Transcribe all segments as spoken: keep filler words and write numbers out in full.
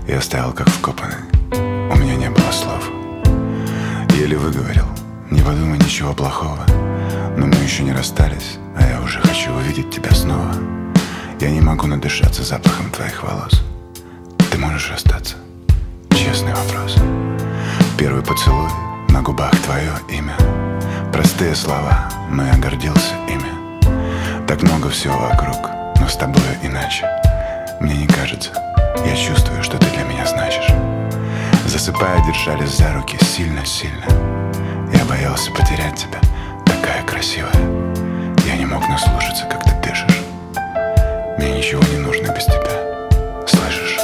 Я стоял как вкопанный, у меня не было слов. Еле выговорил: не подумай ничего плохого, но мы еще не расстались, а я уже хочу увидеть тебя снова. Я не могу надышаться запахом твоих волос. Ты можешь остаться? Честный вопрос. Первый поцелуй, на губах твое имя. Простые слова, но я гордился ими. Так много всего вокруг, но с тобою иначе. Мне не кажется, я чувствую, что ты для меня значишь. Засыпая, держались за руки сильно-сильно. Я боялся потерять тебя, такая красивая. Я не мог наслушаться, как ты дышишь. Мне ничего не нужно без тебя, слышишь?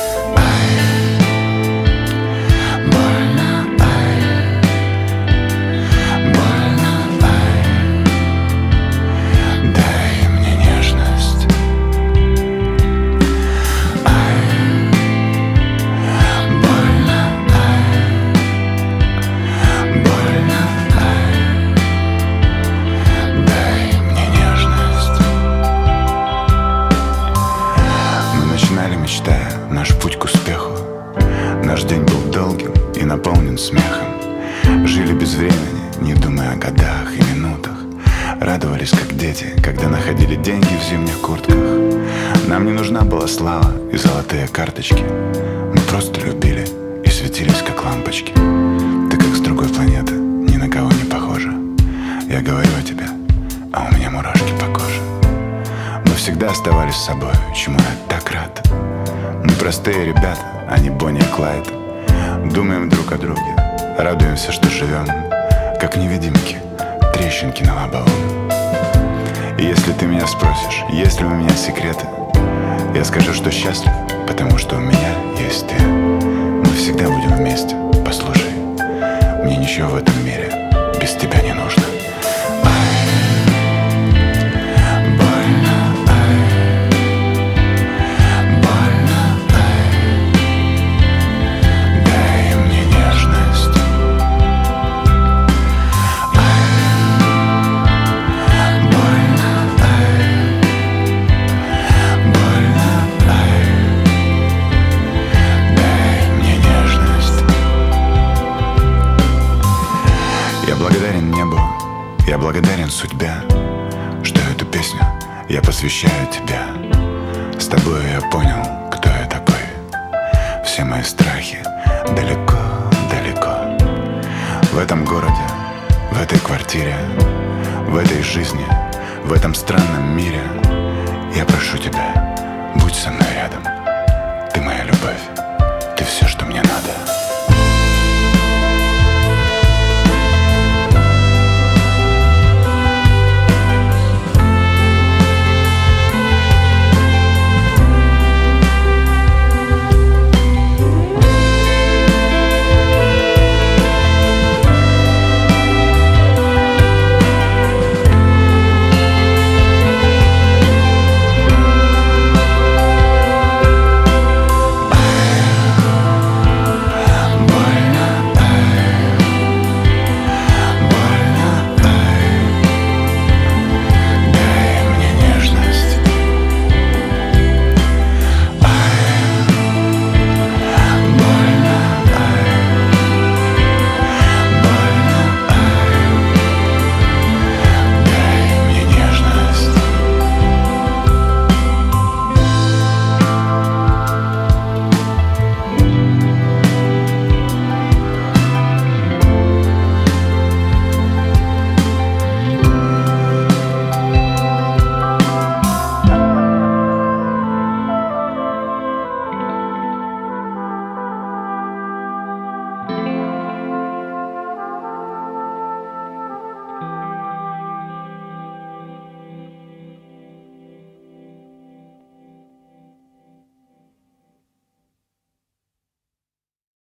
Мечтая наш путь к успеху, наш день был долгим и наполнен смехом. Жили без времени, не думая о годах и минутах. Радовались, как дети, когда находили деньги в зимних куртках. Нам не нужна была слава и золотые карточки. Мы просто любили и светились, как лампочки. Ты как с другой планеты, ни на кого не похожа. Я говорю о тебе, а у меня мурашки по коже. Мы всегда оставались собой, чему я так рад. Мы простые ребята, а не Бонни и Клайд. Думаем друг о друге, радуемся, что живем, как невидимки, трещинки на лобовом. И если ты меня спросишь, есть ли у меня секреты, я скажу, что счастлив, потому что у меня есть ты. Мы всегда будем вместе, послушай. Мне ничего в этом мире без тебя не нужно. Я благодарен небу, я благодарен судьбе, что эту песню я посвящаю тебе. С тобой я понял, кто я такой. Все мои страхи далеко-далеко. В этом городе, в этой квартире, в этой жизни, в этом странном мире. Я прошу тебя, будь со мной рядом. Ты моя любовь.